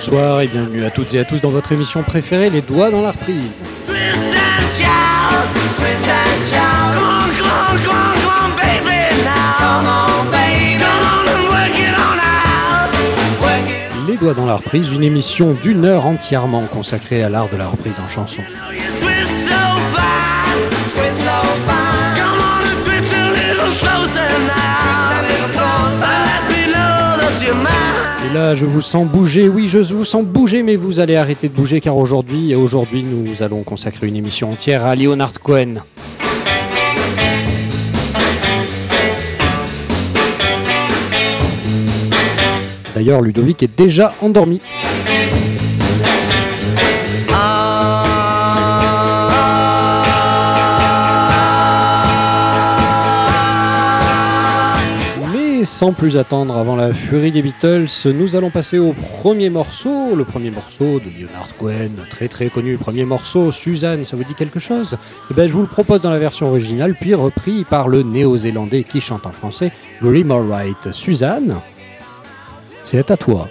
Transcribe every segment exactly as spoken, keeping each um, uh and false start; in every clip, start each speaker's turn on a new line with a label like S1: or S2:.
S1: bonsoir et bienvenue à toutes et à tous dans votre émission préférée, Les Doigts dans la reprise.
S2: Twist and shout, twist and shout. Come on, come on, come on, come on, baby now. Come on, baby. Come on and work it on out. Work it.
S1: Les Doigts dans la reprise, une émission d'une heure entièrement consacrée à l'art de la reprise en chanson.
S2: Twist so fine, twist so fine. Come on and twist a little closer now. Twist a little closer. Let me know that you're mine.
S1: Et là, je vous sens bouger, oui, je vous sens bouger, mais vous allez arrêter de bouger car aujourd'hui, aujourd'hui, nous allons consacrer une émission entière à Leonard Cohen. D'ailleurs, Ludovic est déjà endormi. Sans plus attendre, avant la furie des Beatles, nous allons passer au premier morceau, le premier morceau de Leonard Cohen, très très connu, le premier morceau, Suzanne, ça vous dit quelque chose? Eh bien, je vous le propose dans la version originale, puis repris par le néo-zélandais qui chante en français, Grim Alright. Suzanne, c'est à toi.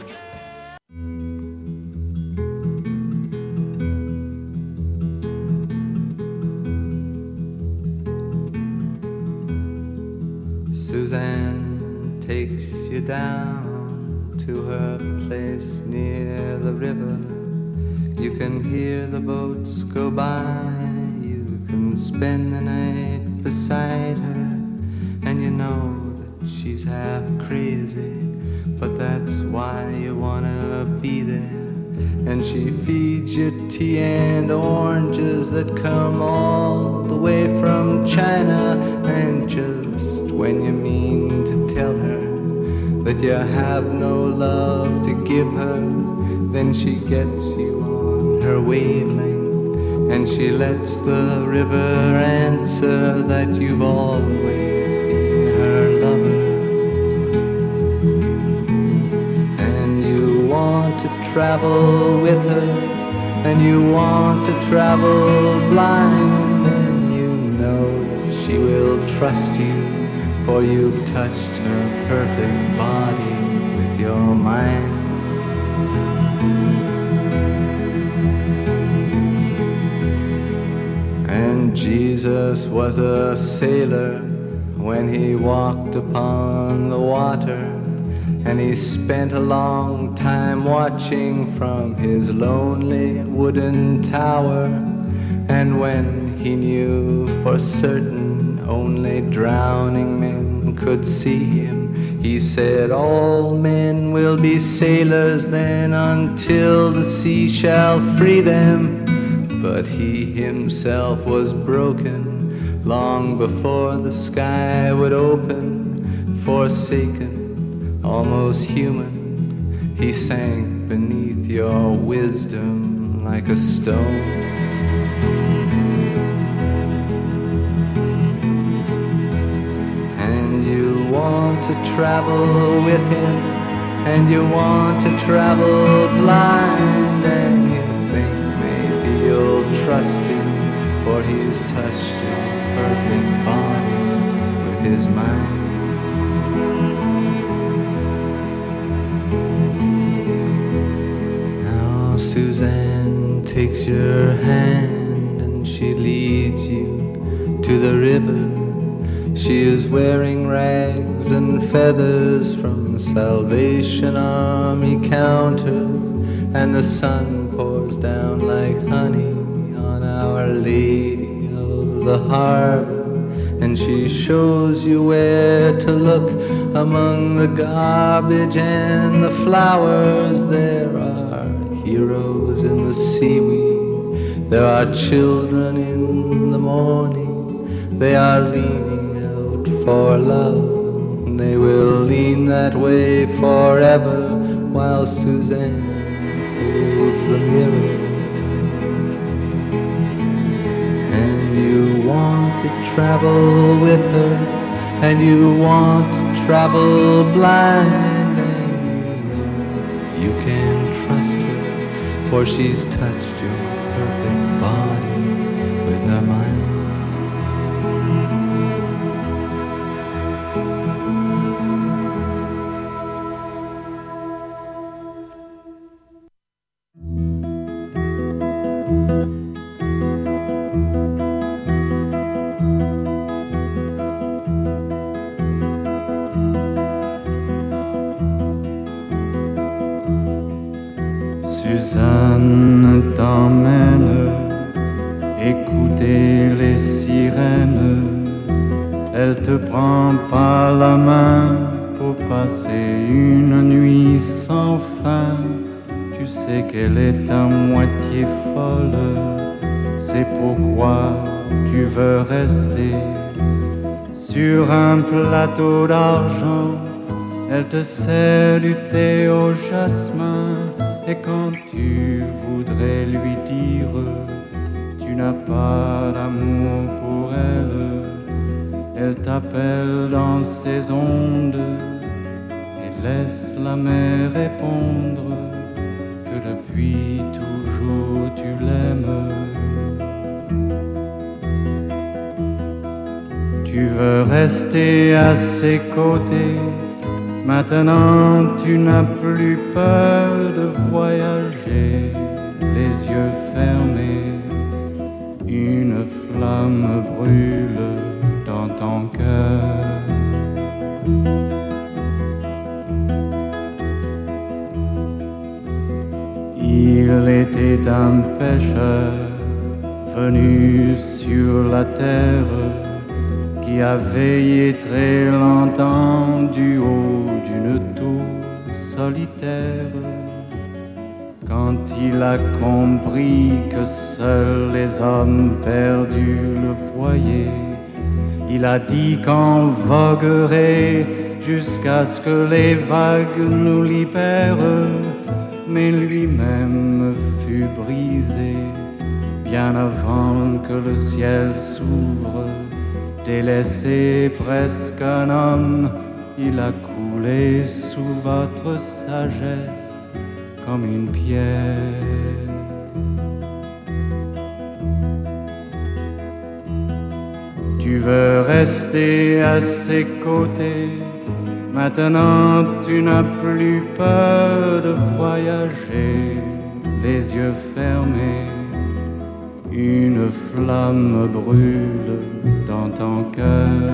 S3: Suzanne takes you down to her place near the river. You can hear the boats go by. You can spend the night beside her. And you know that she's half crazy, but that's why you wanna be there. And she feeds you tea and oranges that come all the way from China. And just when you mean to tell her that you have no love to give her, then she gets you on her wavelength, and she lets the river answer that you've always been her lover. And you want to travel with her, and you want to travel blind, and you know that she will trust you, for you've touched her perfect body with your mind. And Jesus was a sailor when he walked upon the water, and he spent a long time watching from his lonely wooden tower. And when he knew for certain only drowning men could see him, he said, all men will be sailors then until the sea shall free them. But he himself was broken long before the sky would open. Forsaken, almost human, he sank beneath your wisdom like a stone. Want to travel with him, and you want to travel blind, and you think maybe you'll trust him, for he's touched your perfect body with his mind. Now Suzanne takes your hand and she leads you to the river. She is wearing rags and feathers from Salvation Army counters, and the sun pours down like honey on Our Lady of the Harbor. And she shows you where to look among the garbage and the flowers. There are heroes in the seaweed, there are children in the morning. They are leaning for love, they will lean that way forever, while Suzanne holds the mirror. And you want to travel with her, and you want to travel blind, and you know you can trust her, for she's touched your perfect body with her mind.
S4: Elle te prend par la main pour passer une nuit sans fin. Tu sais qu'elle est à moitié folle, c'est pourquoi tu veux rester. Sur un plateau d'argent, elle te sert du thé au jasmin. Et quand tu voudrais lui dire tu n'as pas d'amour pour elle, elle t'appelle dans ses ondes et laisse la mer répondre que depuis toujours tu l'aimes. Tu veux rester à ses côtés. Maintenant tu n'as plus peur de voyager, les yeux fermés, une flamme brûle dans ton cœur. Il était un pêcheur venu sur la terre qui a veillé très longtemps du haut d'une tour solitaire. Quand il a compris que seuls les hommes perdus le voyaient, il a dit qu'on voguerait jusqu'à ce que les vagues nous libèrent. Mais lui-même fut brisé bien avant que le ciel s'ouvre. Délaissé presque un homme, il a coulé sous votre sagesse comme une pierre. Tu veux rester à ses côtés. Maintenant tu n'as plus peur de voyager, les yeux fermés, une flamme brûle dans ton cœur.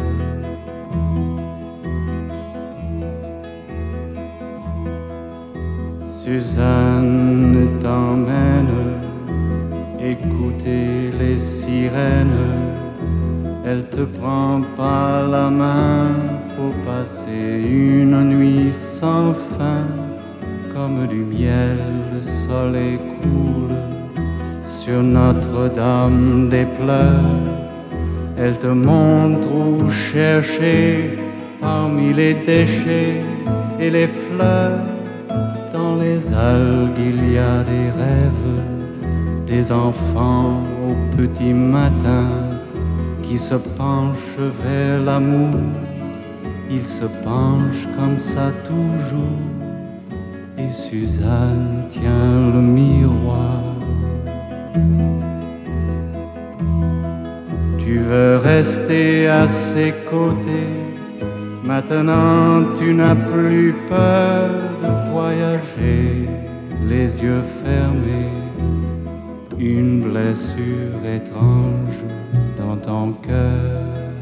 S4: Suzanne t'emmène écouter les sirènes. Elle te prend par la main pour passer une nuit sans fin. Comme du miel, le soleil coule sur Notre-Dame des pleurs. Elle te montre où chercher parmi les déchets et les fleurs. Dans les algues il y a des rêves, des enfants au petit matin qui se penchent vers l'amour. Ils se penchent comme ça toujours, et Suzanne tient le miroir. Tu veux rester à ses côtés. Maintenant tu n'as plus peur de voyager, les yeux fermés, une blessure étrange dans ton cœur.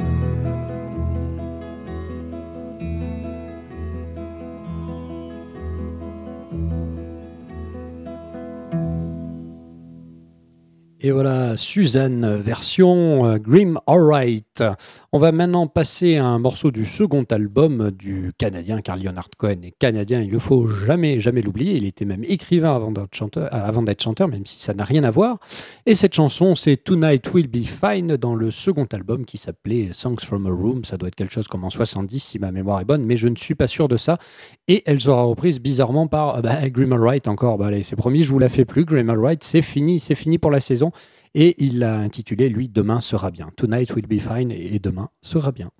S1: Et voilà, Suzanne, version euh, Grim Alright. On va maintenant passer à un morceau du second album du Canadien, car Leonard Cohen est canadien, il ne faut jamais, jamais l'oublier. Il était même écrivain avant d'être chanteur, euh, avant d'être chanteur, même si ça n'a rien à voir. Et cette chanson, c'est Tonight Will Be Fine dans le second album qui s'appelait Songs from a Room. Ça doit être quelque chose comme en soixante-dix si ma mémoire est bonne, mais je ne suis pas sûr de ça. Et elle sera reprise bizarrement par bah, Grim Alright encore. Bah, allez, c'est promis, je vous la fais plus. Grim Alright, c'est fini, c'est fini pour la saison. Et il l'a intitulé, lui, Demain sera bien. Tonight will be fine, et demain sera bien.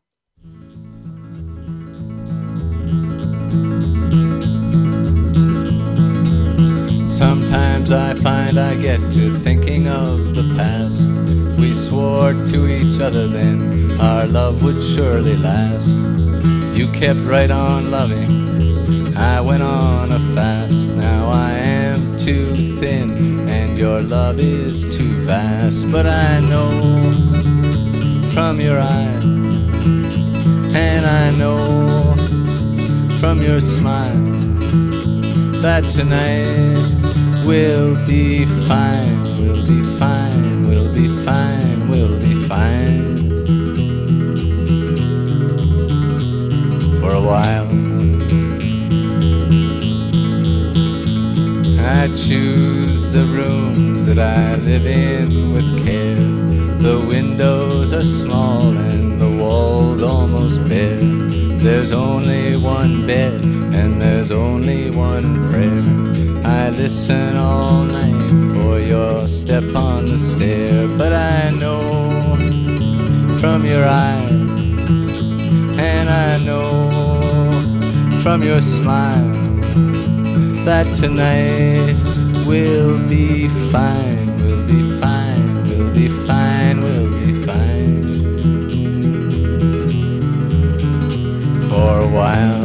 S3: Sometimes I find I get to thinking of the past. We swore to each other then our love would surely last. You kept right on loving, I went on a fast. Now I am too thin and your love is too vast. But I know from your eyes, and I know from your smile, that tonight will be fine, will be fine, will be fine, will be fine. living with care. The windows are small and the walls almost bare. There's only one bed and there's only one prayer. I listen all night for your step on the stair, but I know from your eyes, and I know from your smile, that tonight we'll be fine, we'll be fine, we'll be fine, we'll be fine. For a while.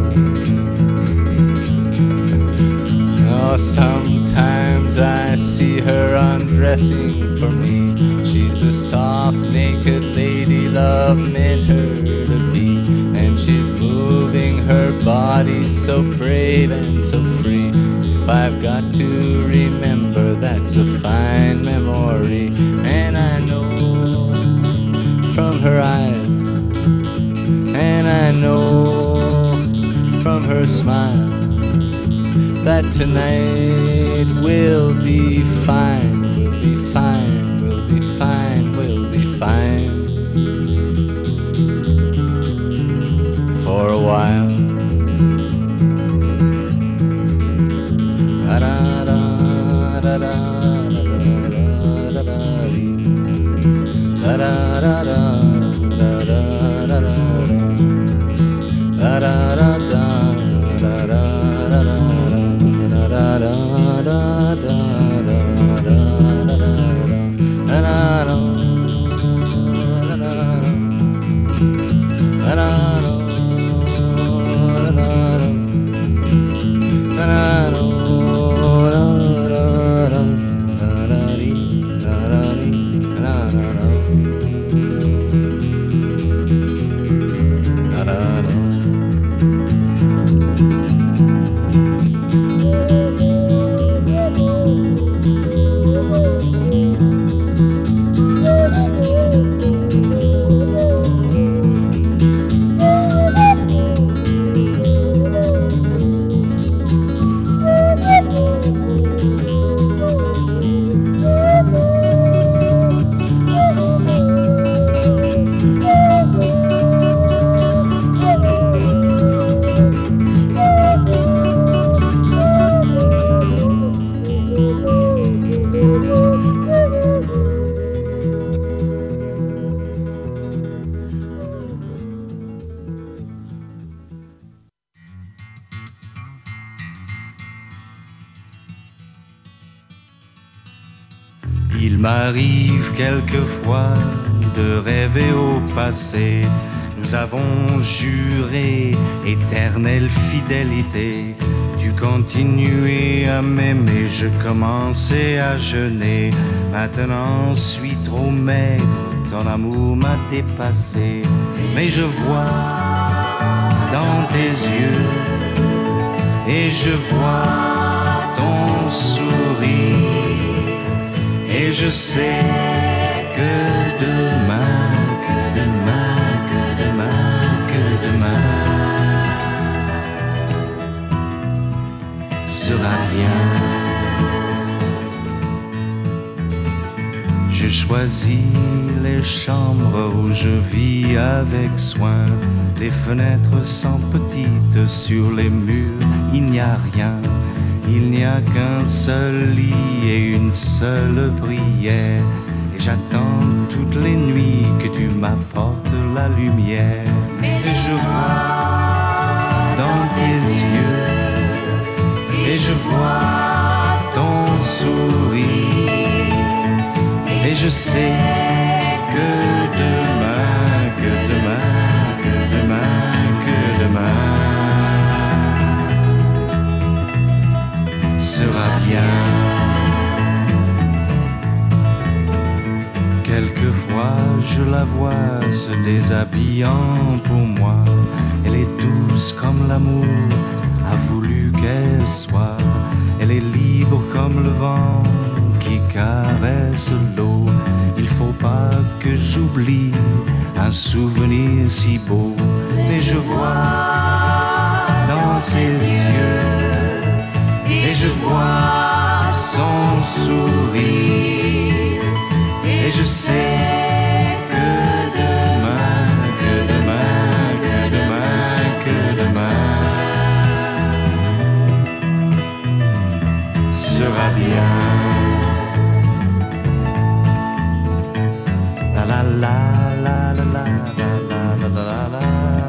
S3: Oh, sometimes I see her undressing for me. She's the soft, naked lady love meant her to be. And she's moving her body so brave and so free. If I've got to remember, that's a fine memory. And I know from her eyes, and I know from her smile, that tonight we'll be fine, we'll be fine, we'll be fine, we'll be fine. For a while.
S4: Il m'arrive quelquefois de rêver au passé. Nous avons juré éternelle fidélité. Tu continuais à m'aimer, je commençais à jeûner. Maintenant, je suis trop maigre, ton amour m'a dépassé. Mais je vois dans tes yeux et je vois ton sourire. Et je sais que demain, que demain, que demain, que demain sera bien. Je choisis les chambres où je vis avec soin. Les fenêtres sont petites, sur les murs il n'y a rien. Il n'y a qu'un seul lit et une seule prière. Et j'attends toutes les nuits que tu m'apportes la lumière. Et je vois dans tes yeux, et je vois ton sourire. Et je sais que demain, que demain, que demain, que demain sera bien. Quelquefois je la vois se déshabillant pour moi. Elle est douce comme l'amour a voulu qu'elle soit. Elle est libre comme le vent qui caresse l'eau. Il faut pas que j'oublie un souvenir si beau. Mais je vois dans ses yeux et je vois
S3: son sourire. Et je sais que demain, que demain, que demain, que demain sera bien. La la la la la la la la la la.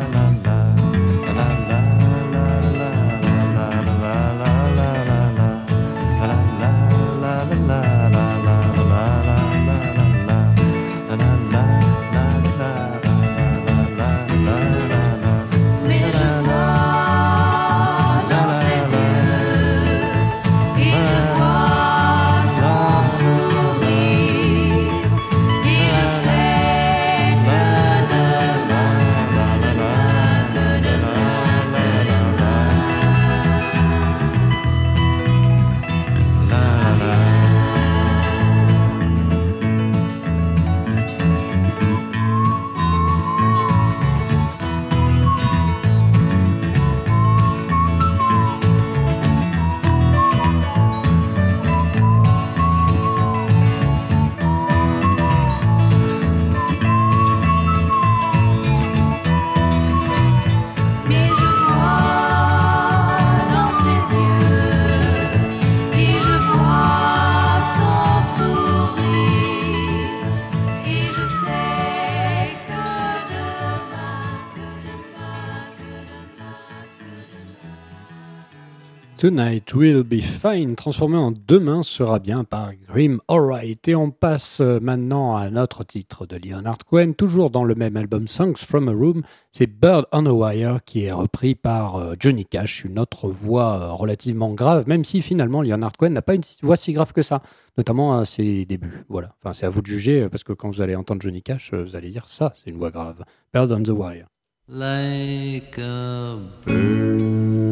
S1: Tonight Will Be Fine, transformé en Demain sera bien par Grim Alright. Et on passe maintenant à notre titre de Leonard Cohen, toujours dans le même album Songs from a Room. C'est Bird on a Wire qui est repris par Johnny Cash, une autre voix relativement grave, même si finalement Leonard Cohen n'a pas une voix si grave que ça, notamment à ses débuts. Voilà. Enfin, c'est à vous de juger, parce que quand vous allez entendre Johnny Cash, vous allez dire ça, c'est une voix grave. Bird on the Wire.
S3: Like a bird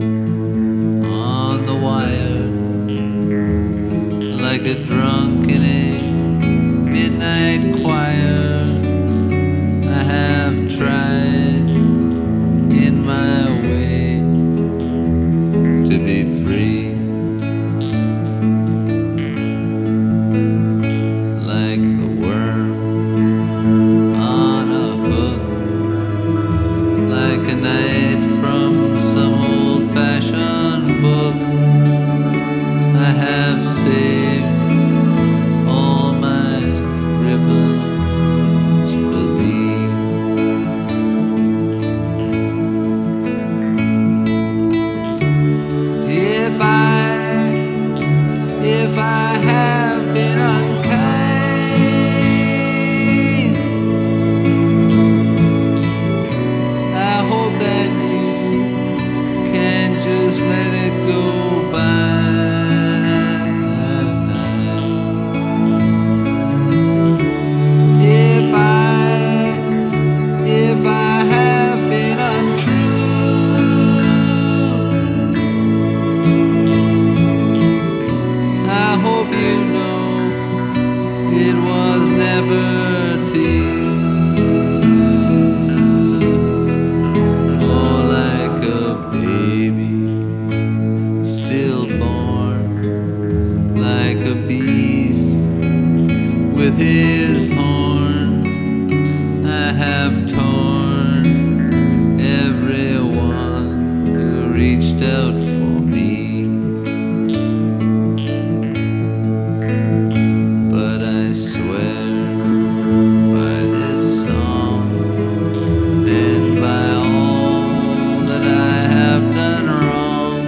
S3: on the wire, like a drunk in a midnight choir. I have tried in my way to be free, like the worm on a hook, like a night from some old-fashioned book. I have saved all my ribbons for thee. If I, if I have been unkind, I hope that you can just let it go by. If I, if I have been untrue, I hope you know it was never to you. Oh, like a baby stillborn, like a beast with his horn, I have torn everyone who reached out for me. But I swear by this song and by all that I have done wrong,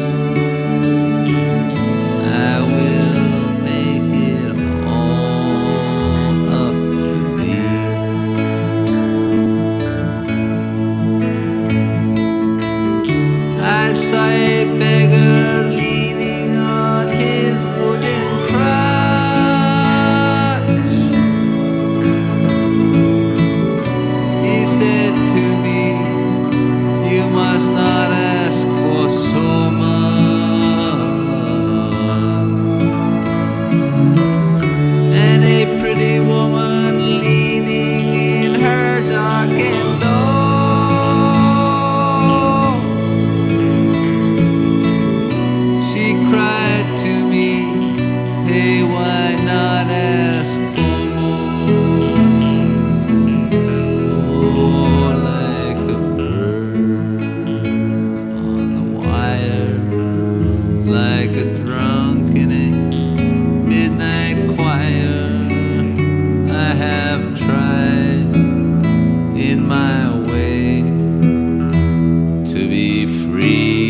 S3: I will make it all up to thee. I saw a beggar leaning on his wooden crutch. He said to me, you must not ask for so much. And a pretty woman leaning in her darkened door, she cried to me, in my way to be free.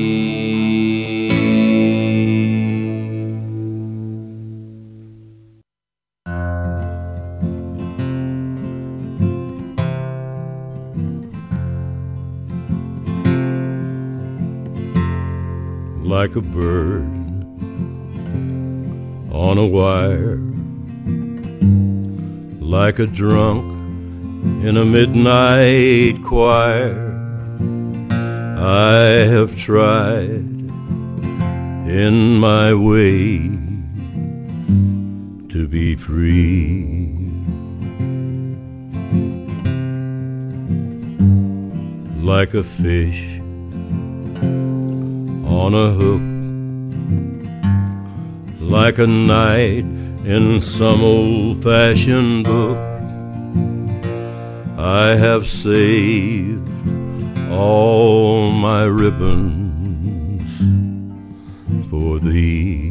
S5: Like a bird on a wire, like a drunk in a midnight choir, I have tried in my way to be free. Like a fish on a hook, like a knight in some old-fashioned book, I have saved all my ribbons for thee.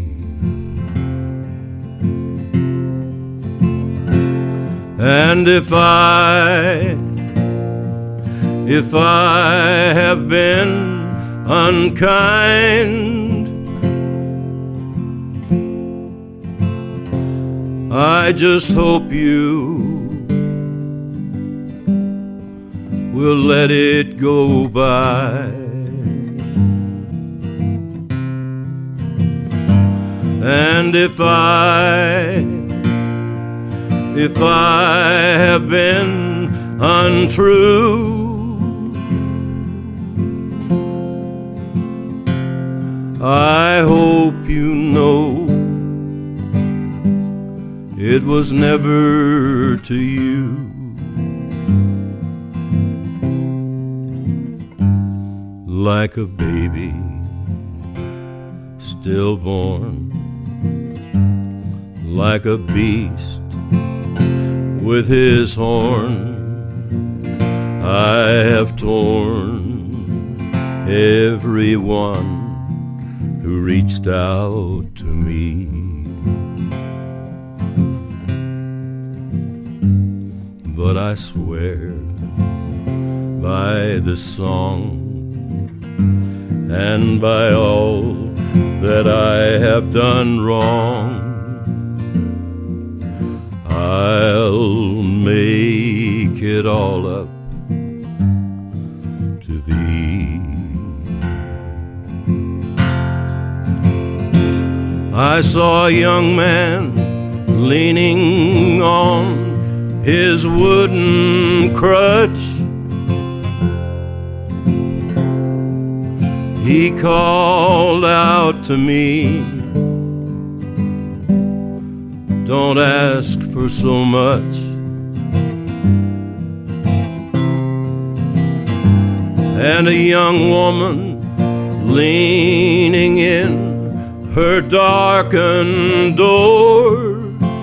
S5: And if I, if I have been unkind, I just hope you will let it go by. And if I, if I have been untrue, I hope you know it was never to you. Like a baby stillborn, like a beast with his horn, I have torn everyone who reached out to me. But I swear by this song and by all that I have done wrong, I'll make it all up to thee. I saw a young man leaning on his wooden crutch. He called out to me, don't ask for so much. And a young woman leaning in her darkened door,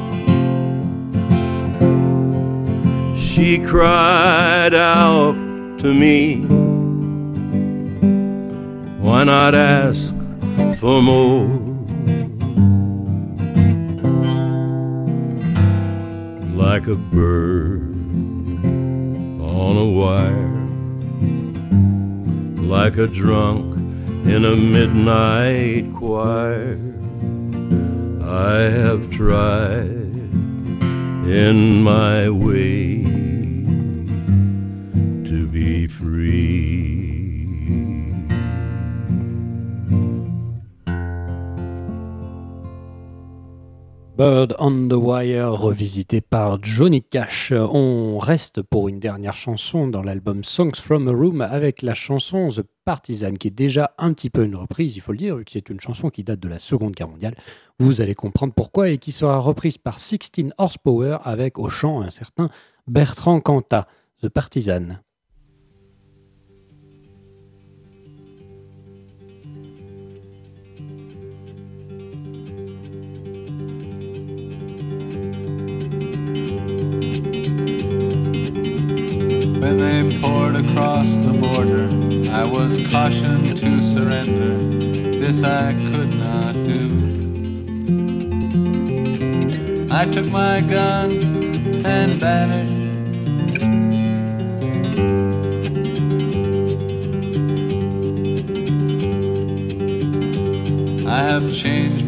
S5: she cried out to me, why not ask for more? Like a bird on a wire, like a drunk in a midnight choir, I have tried in my way to be free.
S1: Bird on the Wire, revisité par Johnny Cash. On reste pour une dernière chanson dans l'album Songs from a Room avec la chanson The Partisan, qui est déjà un petit peu une reprise, il faut le dire, vu que c'est une chanson qui date de la Seconde Guerre mondiale. Vous allez comprendre pourquoi, et qui sera reprise par sixteen Horsepower avec au chant un certain Bertrand Cantat. The Partisan.
S3: When they poured across the border, I was cautioned to surrender. This I could not do. I took my gun and vanished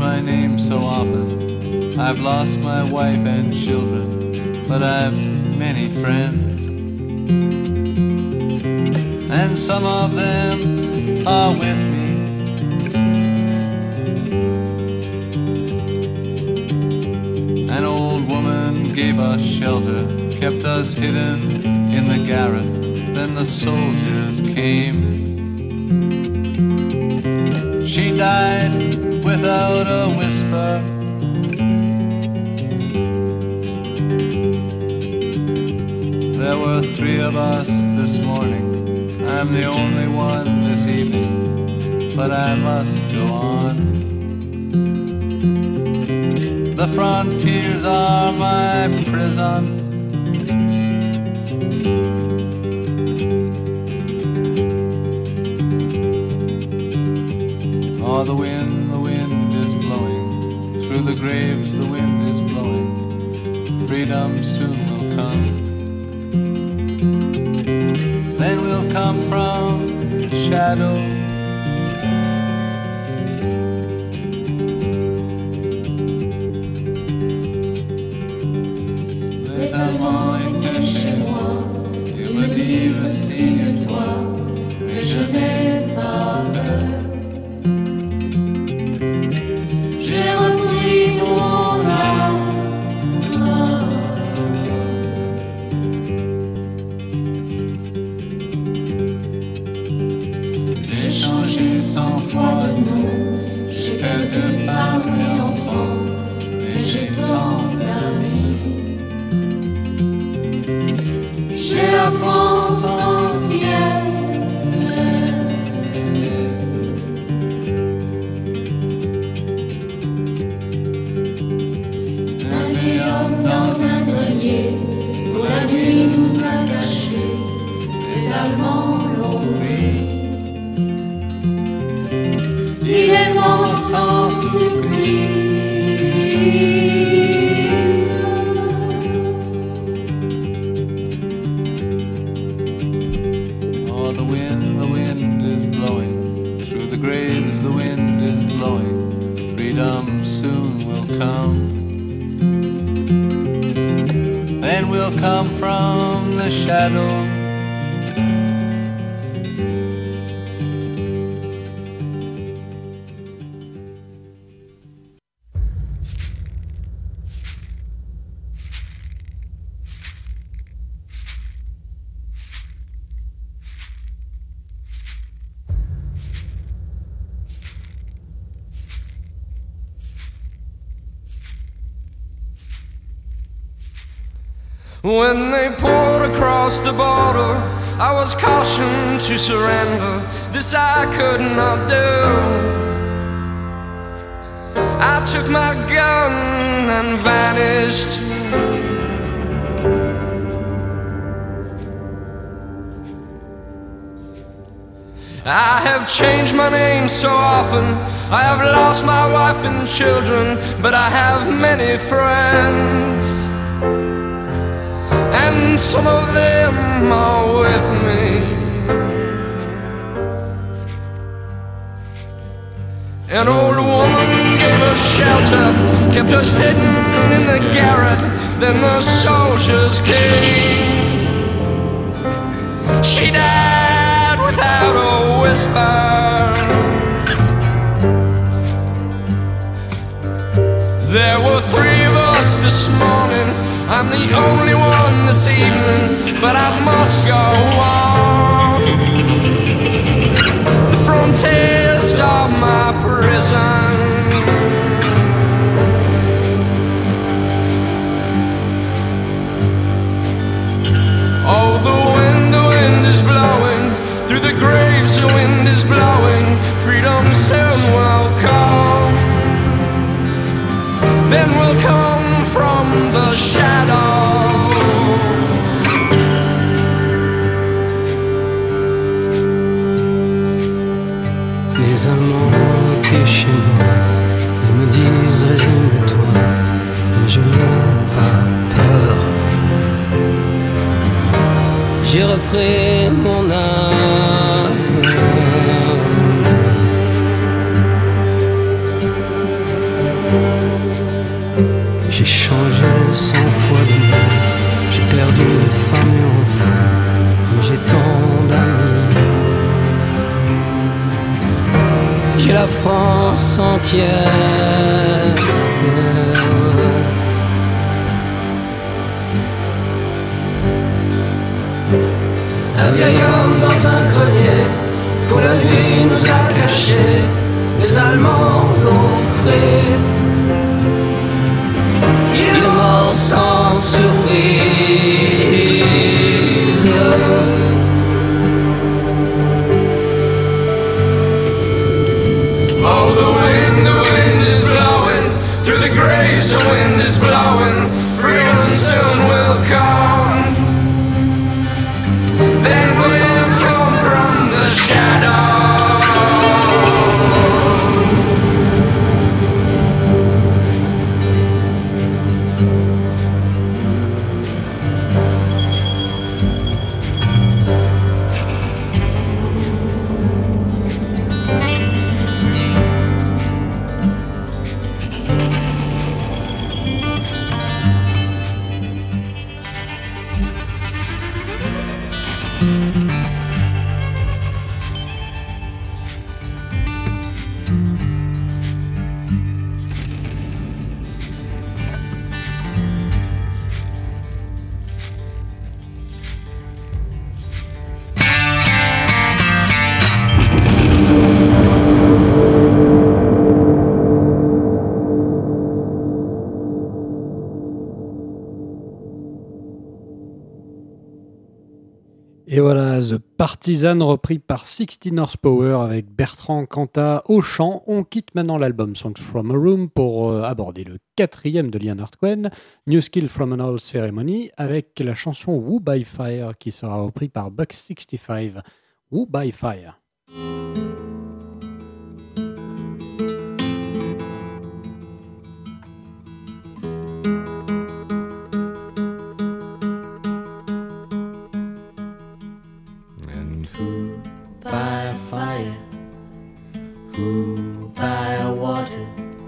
S3: my name so often. I've lost my wife and children, but I've many friends. And some of them are with me. An old woman gave us shelter, kept us hidden in the garret. Then the soldiers came. She died without a whisper. There were three of us this morning. I'm the only one this evening, but I must go on. The frontiers are my prison. Oh, the wind, the wind is blowing. Through the graves the wind is blowing. Freedom soon will come. Then we'll come from the shadow.
S6: Les Allemands étaient chez moi. Ils me disent signe-toi, mais je n'ai pas peur. J'ai repris mon âme. J'ai changé cent fois de nom. J'ai perdu femme et enfant, mais j'ai tant d'amis. J'ai la France entière. Dans un grenier, où la nuit nous a cachés, les Allemands l'ont pris. Il est mort sans surprise.
S3: Oh, the wind, the wind is blowing. Through the graves the wind is blowing. Freedom soon will come. Then we'll come from the shadow.
S7: When they poured across the border, I was cautioned to surrender. This I could not do. I took my gun and vanished. I have changed my name so often. I have lost my wife and children, but I have many friends. And some of them are with me. An old woman gave us shelter, kept us hidden in the garret. Then the soldiers came. She died without a whisper. There were three of us this morning. I'm the only one this evening, but I must go on. The frontiers are my prison. Oh, the wind, the wind is blowing. Through the graves the wind is blowing. Freedom soon will come. Then we'll come from the shadow.
S8: Les Allemands étaient chez moi. Ils me disent résigne-toi, mais je n'ai pas peur. J'ai repris mon âme. fois de même. J'ai perdu femme et enfant, mais j'ai tant d'amis. J'ai la France entière.
S9: Un vieil homme dans un grenier, pour la nuit nous a cachés. Les Allemands l'ont pris. Il est mort sans surprise.
S7: Oh, the wind, the wind is blowing through the graves. The wind is blowing. Freedom soon will come. Then we'll come from the shadow.
S1: Et voilà, The Partisan repris par sixteen Horsepower avec Bertrand Cantat au chant. On quitte maintenant l'album Songs from a Room pour euh, aborder le quatrième de Leonard Cohen, New Skill from an Old Ceremony, avec la chanson Woo by Fire qui sera repris par Buck sixty-five. Woo by Fire.
S6: By fire, who by water,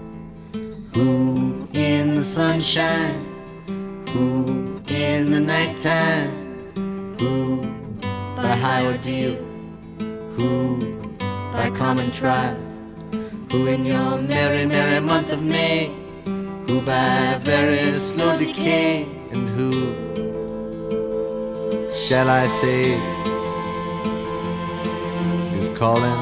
S6: who in the sunshine, who in the nighttime, who by high ordeal, who by common trial, who in your merry, merry month of May, who by very slow decay,
S3: And who shall I say is calling?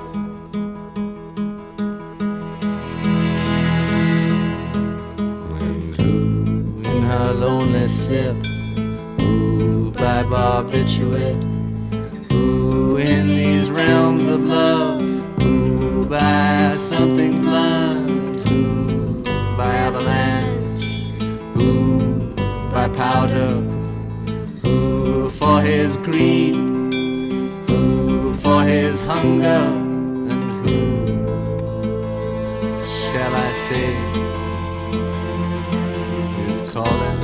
S3: And who in her lonely slip, who by barbiturate, who in these realms of love, who by something blunt, who by avalanche, who by powder, who for his greed, who for his hunger, and who shall I say is calling?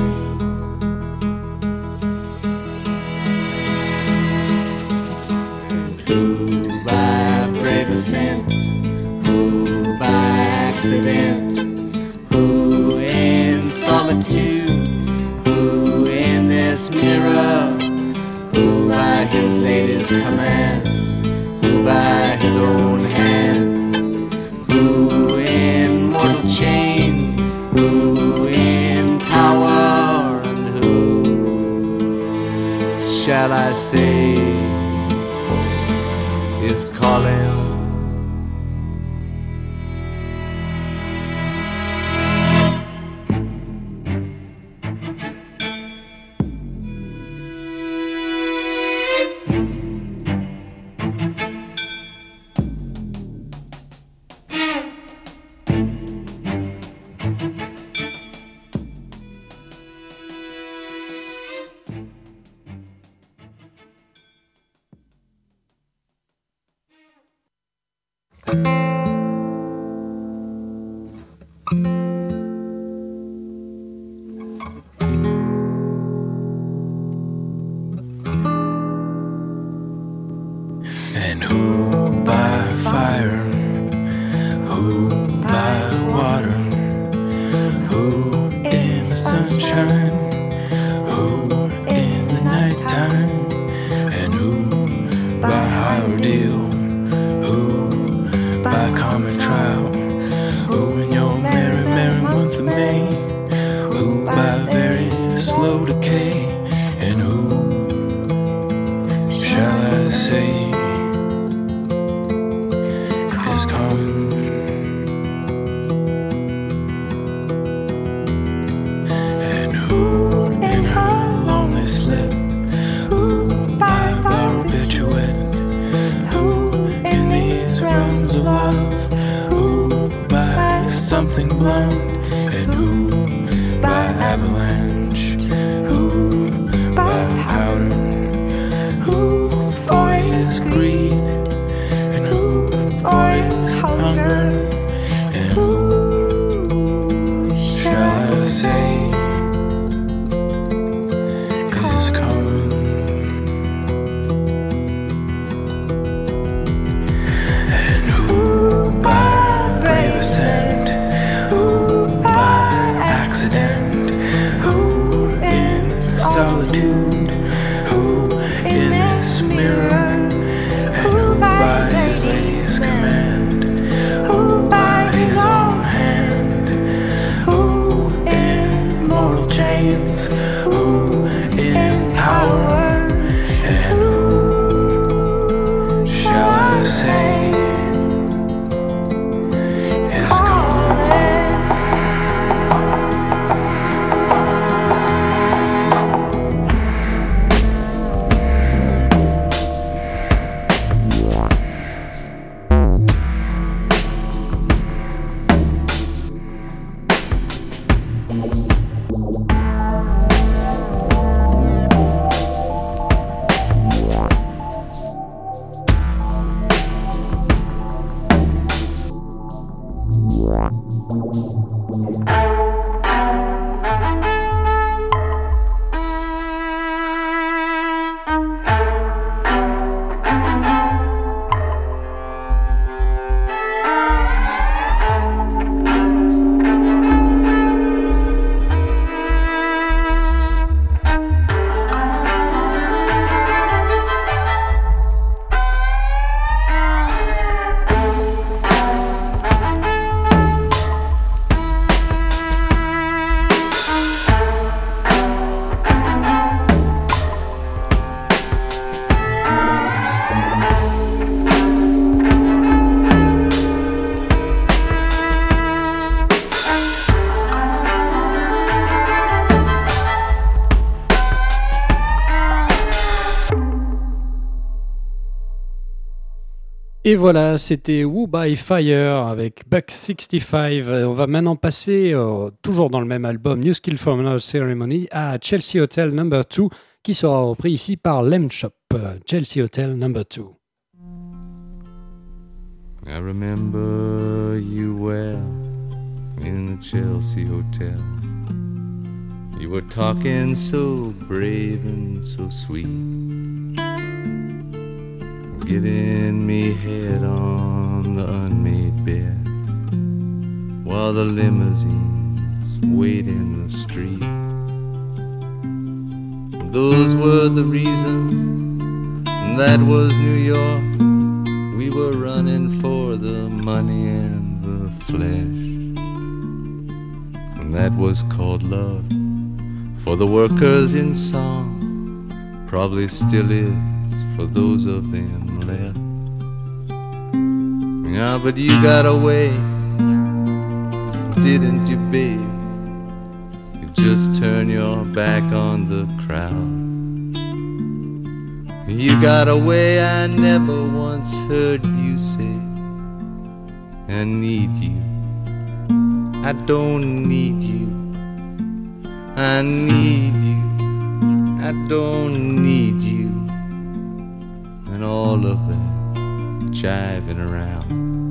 S3: And who by brave ascent, who by accident, who in solitude, who in this mirror, who by his lady's command, who by his own hand, who in mortal chains, who in power, and who shall I say is calling?
S10: And who by fire, who by water, who in the sunshine, Who by high ordeal? Who by common trial? Who in your merry, merry month of May? Who by very slow decay? And who shall I say is coming? And who in her lonely slip? Who by barbiturated? Who in these realms of love? Who by something blonde? And who by avalanche? Who by powder? Who for his greed? And who for his hunger? And who shall I say is coming? And who by brave ascent? Who by accident? Who in solitude? Who in this mirror? And who by his lady's command? Who by his own hand? Who in mortal chains? Who in power? And who shall I say is calling?
S1: Et voilà, c'était Who by Fire avec Buck sixty-five. On va maintenant passer, euh, toujours dans le même album, New Skill for Another Ceremony, à Chelsea Hotel number two, qui sera repris ici par Lem Shop. Chelsea Hotel number two.
S3: I remember you well in the Chelsea Hotel. You were talking so brave and so sweet, giving me head on the unmade bed while the limousines wait in the street. Those were the reasons, that was New York. We were running for the money and the flesh, and that was called love for the workers in song, probably still is for those of them left. Yeah, but you got away, didn't you, babe? You just turned your back on the crowd. You got away, I never once heard you say, I need you, I don't need you, I need you, I don't need you, and all of that jiving around.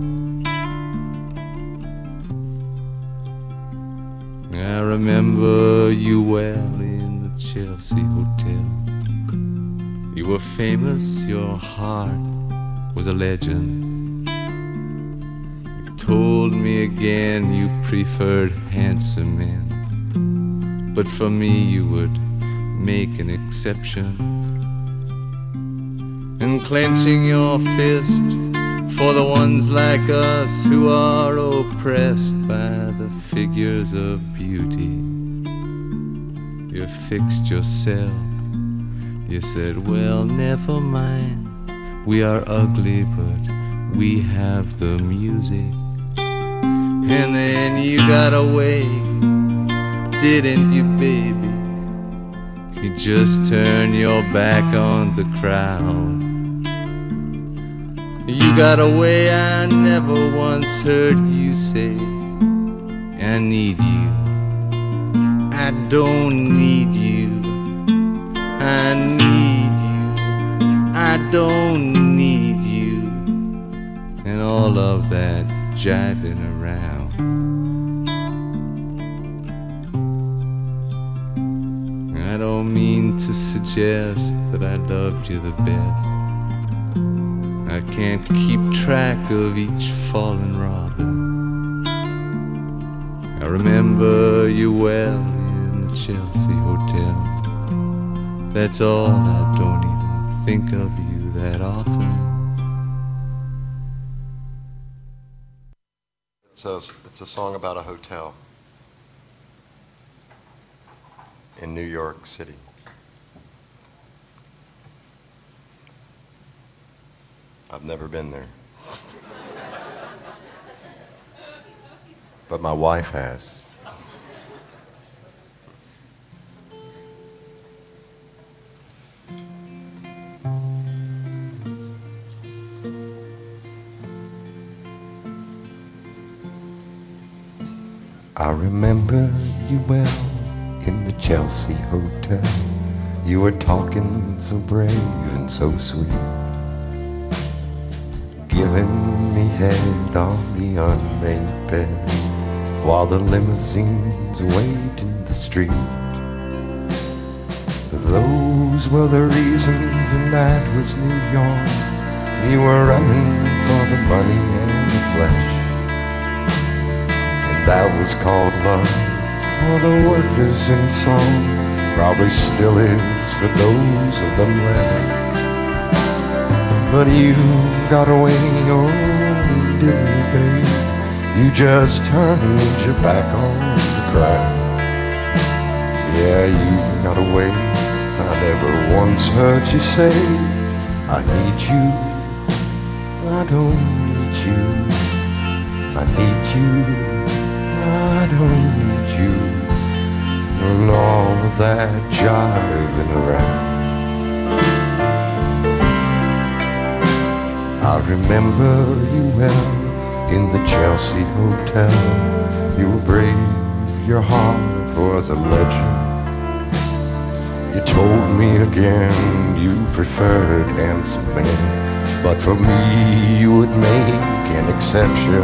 S3: I remember you well in the Chelsea Hotel. You were famous, your heart was a legend. You told me again you preferred handsome men, but for me you would make an exception. from clenching your fist for the ones like us who are oppressed by the figures of beauty. You fixed yourself. You said, well, never mind. We are ugly, but we have the music. And then you got away, didn't you, baby? You just turned your back on the crowd. You got away, I never once heard you say, I need you. I don't need you. I need you. I don't need you. And all of that jiving around. I don't mean to suggest that I loved you the best. I can't keep track of each fallen robin. I remember you well in the Chelsea Hotel. That's all, I don't even think of you that often.
S11: It's a, it's a song about a hotel in New York City. I've never been there. But my wife has. I remember you well in the Chelsea Hotel. You were talking so brave and so sweet, giving me head on the unmade bed while the limousines wait in the street. Those were the reasons, and that was New York. You were running for the money and the flesh, and that was called love for the workers in song. Probably still is for those of them left. But you got away, oh, didn't you, babe? You just turned your back on the crowd. Yeah, you got away. I never once heard you say, I need you. I don't need you. I need you. I don't need you. And all of that jiving around. I remember you well in the Chelsea Hotel. You were brave, your heart was a legend. You told me again you preferred handsome men, but for me you would make an exception,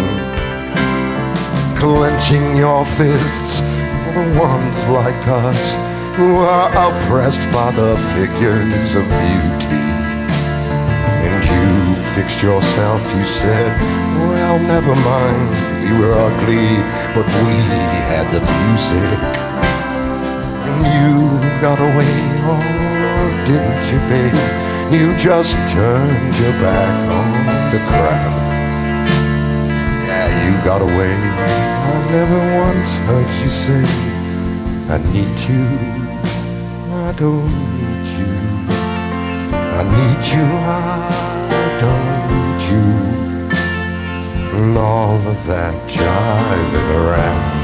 S11: clenching your fists for the ones like us who are oppressed by the figures of beauty. And you fixed yourself, you said, well, never mind, we were ugly, but we had the music. And you got away, oh, didn't you, babe? You just turned your back on the crowd. Yeah, you got away. I never once heard you say, I need you. I don't need you. I need you. I don't need you. And all of that jiving around.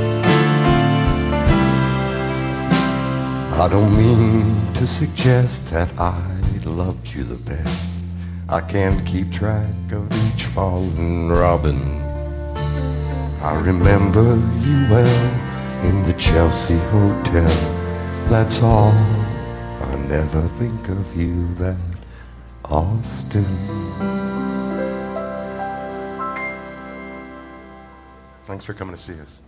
S11: I don't mean to suggest that I loved you the best. I can't keep track of each fallen robin. I remember you well in the Chelsea Hotel. That's all. I never think of you that often. Thanks for coming to see us.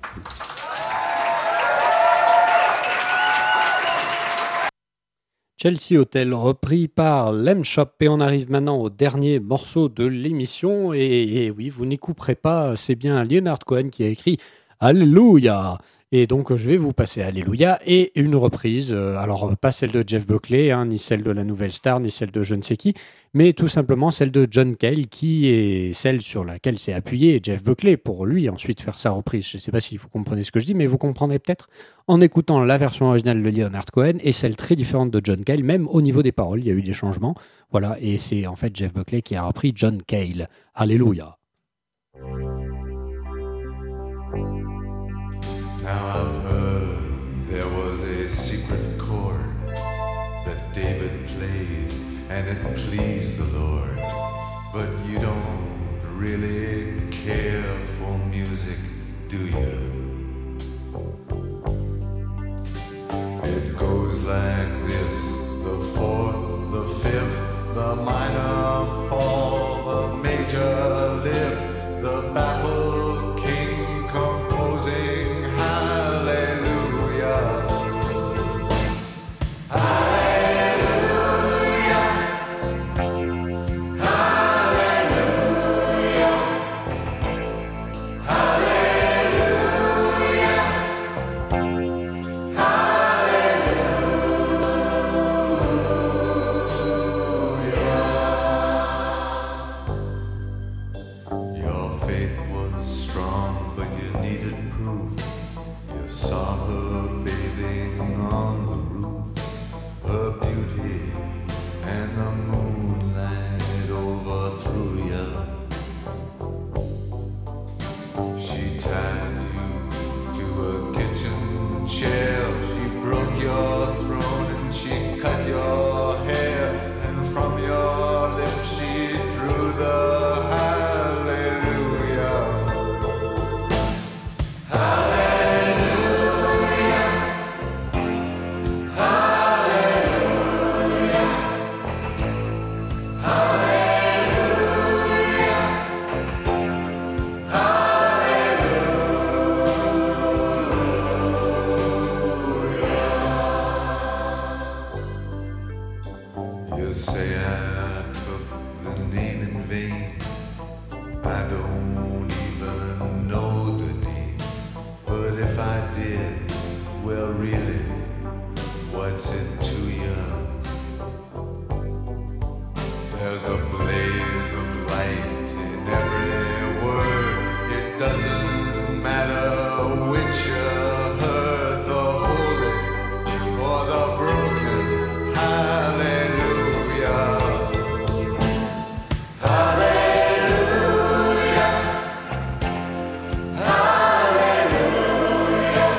S1: Chelsea Hotel, repris par Lem Shop, et on arrive maintenant au dernier morceau de l'émission. Et, et oui, vous n'y couperez pas, c'est bien Leonard Cohen qui a écrit Alléluia. Et donc, je vais vous passer Alléluia et une reprise. Euh, alors, pas celle de Jeff Buckley, hein, ni celle de la Nouvelle Star, ni celle de je ne sais qui, mais tout simplement celle de John Cale, qui est celle sur laquelle s'est appuyé Jeff Buckley pour lui ensuite faire sa reprise. Je ne sais pas si vous comprenez ce que je dis, mais vous comprendrez peut-être en écoutant la version originale de Leonard Cohen et celle très différente de John Cale, même au niveau des paroles, il y a eu des changements. Voilà, et c'est en fait Jeff Buckley qui a repris John Cale. Alléluia.
S12: Now I've heard there was a secret chord that David played and it pleased the Lord. But you don't really care for music, do you? It goes like this: the fourth, the fifth, the minor fall, the major lift, the baffled king composing hallelujah. Hallelujah. Hallelujah. Hallelujah. Your faith was strong, but you needed proof. You saw her bathing on the roof, her beauty and the moonlight overthrew you. She tied you to a kitchen chair, she broke your throne and she cut your hair, and from your lips she drew the hallelujah. Hallelujah. Hallelujah. Hallelujah. Hallelujah. You say I took the name in vain. I don't even know the name. But if I did, well really, what's it to you? There's a blaze of light in every word. It doesn't matter which you heard, the holy or the broken. Hallelujah. Hallelujah. Hallelujah.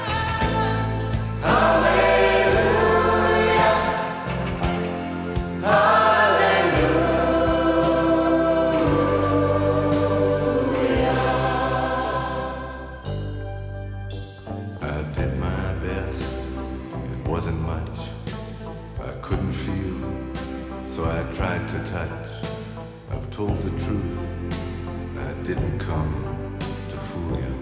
S12: Hallelujah. I did my best. It wasn't much. I couldn't feel, so I tried to touch. I've told the truth. I didn't come to fool you.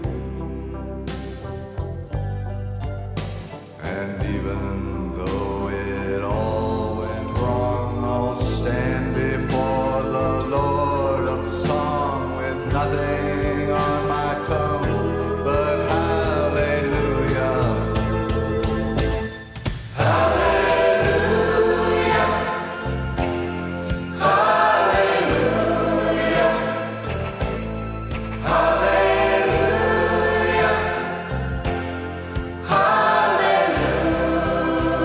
S12: And even though it all went wrong, I'll stand before the Lord of song with nothing on my tongue but hallelujah. Hallelujah. Hallelujah. Hallelujah. Hallelujah.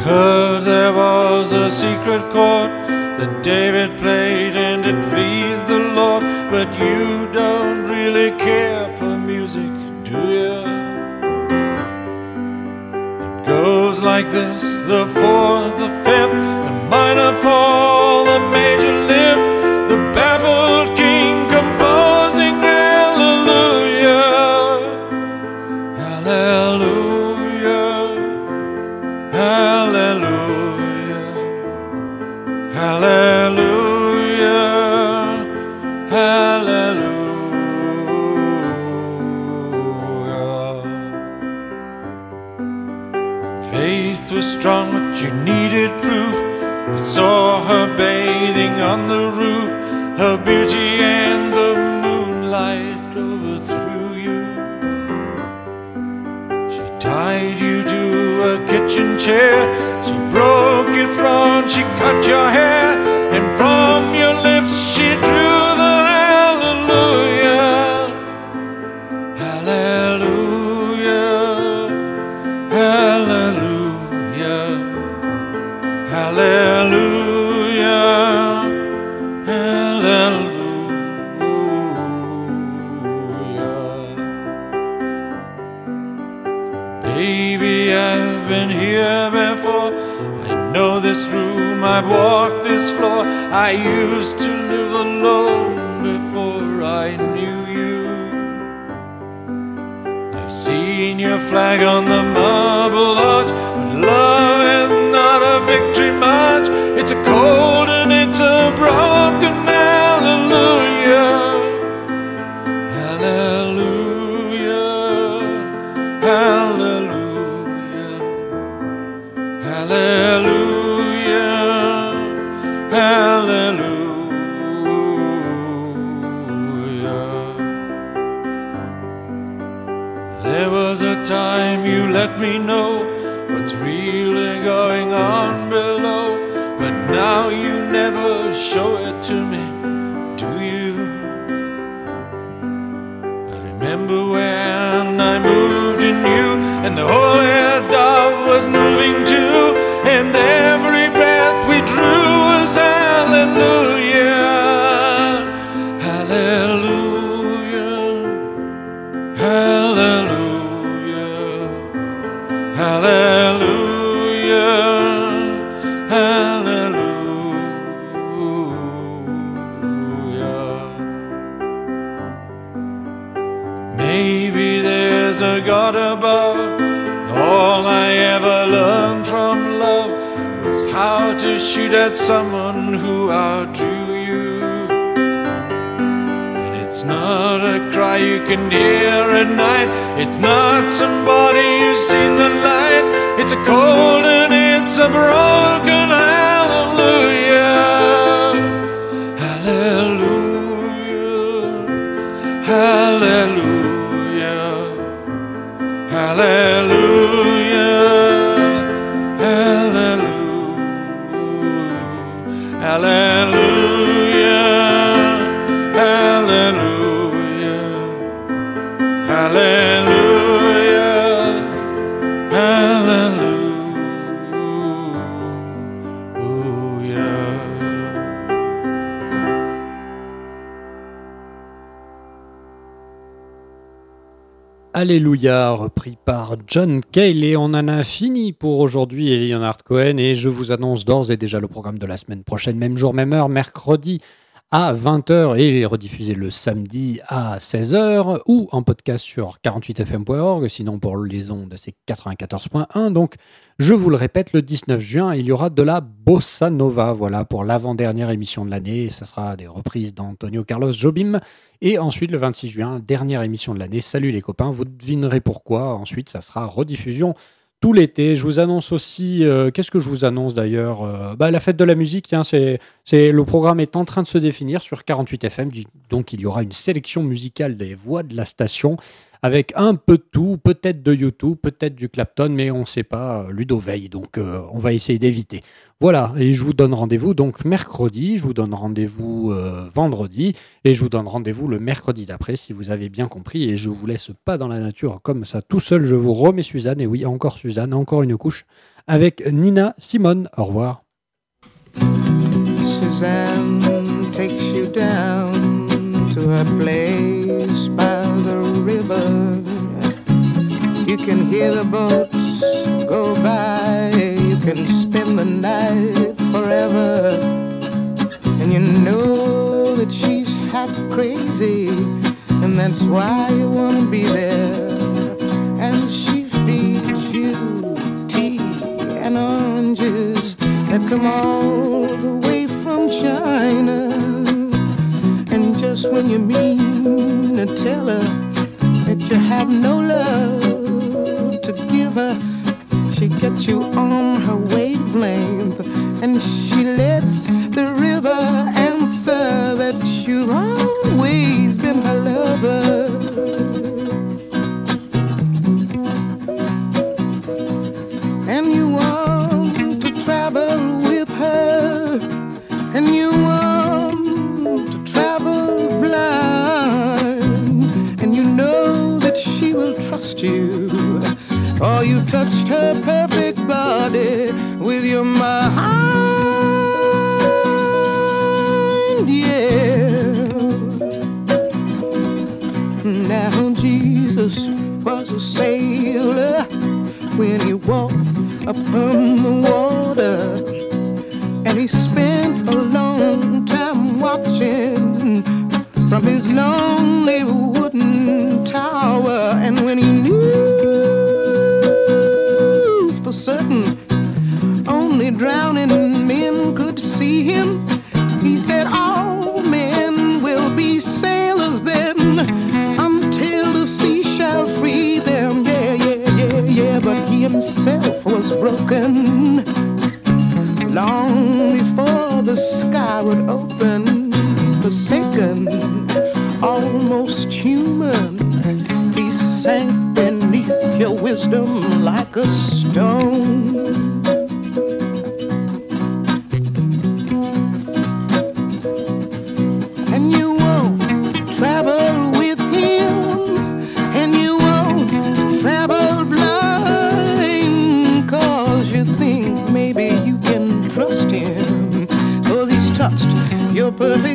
S4: Heard there was a secret chord that David played and it pleased the Lord, but you don't really care for music, do you? It goes like this: the fourth, the fifth, the minor fall, the major lift, the baffled king composing hallelujah, hallelujah, hallelujah, hallelujah, hallelujah. Faith was strong, but you needed proof. You saw her bathing on the roof, her beauty and the moonlight overthrew you. She tied you to a kitchen chair, she broke your throne, she cut your hair, and from your lips she drew the hallelujah, hallelujah, hallelujah, hallelujah, hallelujah. Baby, I've been here before, I know this room, I've walked this floor. I used to live alone before I knew you. I've seen your flag on the marble arch, but love is not a victory march. It's a cold and it's a broken hallelujah, hallelujah, hallelujah, hallelujah, hallelujah. There was a time you let me know what's really going on below, but now you never show it to me, do you? I remember when I moved in you, and the holy dove was moving too, and every breath we drew was hallelujah, hallelujah, hallelujah, hallelujah, hallelujah. Maybe there's a God above. All I ever learned from love was how to shoot at someone who outdrew you. And it's not a cry you can hear at night, it's not somebody who's seen the light. It's a cold and it's a broken hallelujah, hallelujah, hallelujah, hallelujah, hallelujah, hallelujah, hallelujah, hallelujah, hallelujah.
S1: Alléluia, repris par John Cale, et on en a fini pour aujourd'hui, et Leonard Cohen, et je vous annonce d'ores et déjà le programme de la semaine prochaine, même jour, même heure, mercredi à vingt heures et rediffusé le samedi à seize heures ou en podcast sur quarante-huit f m point org, sinon pour les ondes c'est quatre-vingt-quatorze point un. Donc je vous le répète, le dix-neuf juin il y aura de la Bossa Nova, voilà, pour l'avant-dernière émission de l'année. Ce sera des reprises d'Antonio Carlos Jobim, et ensuite le vingt-six juin, dernière émission de l'année. Salut les copains, vous devinerez pourquoi. Ensuite ça sera rediffusion tout l'été. Je vous annonce aussi, euh, qu'est-ce que je vous annonce d'ailleurs euh, bah, la fête de la musique, tiens, c'est, c'est, le programme est en train de se définir sur quarante-huit F M, donc il y aura une sélection musicale des voix de la station, avec un peu de tout, peut-être de YouTube, peut-être du Clapton, mais on ne sait pas, Ludo veille, donc euh, on va essayer d'éviter. Voilà, et je vous donne rendez-vous donc mercredi, je vous donne rendez-vous euh, vendredi, et je vous donne rendez-vous le mercredi d'après, si vous avez bien compris, et je vous laisse pas dans la nature comme ça tout seul. Je vous remets Suzanne, et oui, encore Suzanne, encore une couche avec Nina Simone. Au revoir.
S13: Suzanne takes you down to her place by the river. You can hear the boats go by. You can spend the night forever. And you know that she's half crazy, and that's why you wanna be there. And she feeds you tea and oranges that come all the way from China. And just when you mean to tell her that you have no love to give her, she gets you on her wavelength, and she lets the river answer that you've always been her lover. And you want to travel with her, and you want to travel blind, and you know that she will trust you, for you touched her perfect body with your mind, yeah. Now Jesus was a sailor when he walked upon the water, and he spent a long time watching from his lonely wooden tower. And when he knew for certain only drowning men could see him, he said all men will be sailors then, until the sea shall free them. Yeah, yeah, yeah, yeah. But he himself was broken long before the sky would open. Forsaken, almost human, he sank beneath your wisdom like a stone. And you won't travel with him, and you won't travel blind, 'cause you think maybe you can trust him, 'cause he's touched your perfect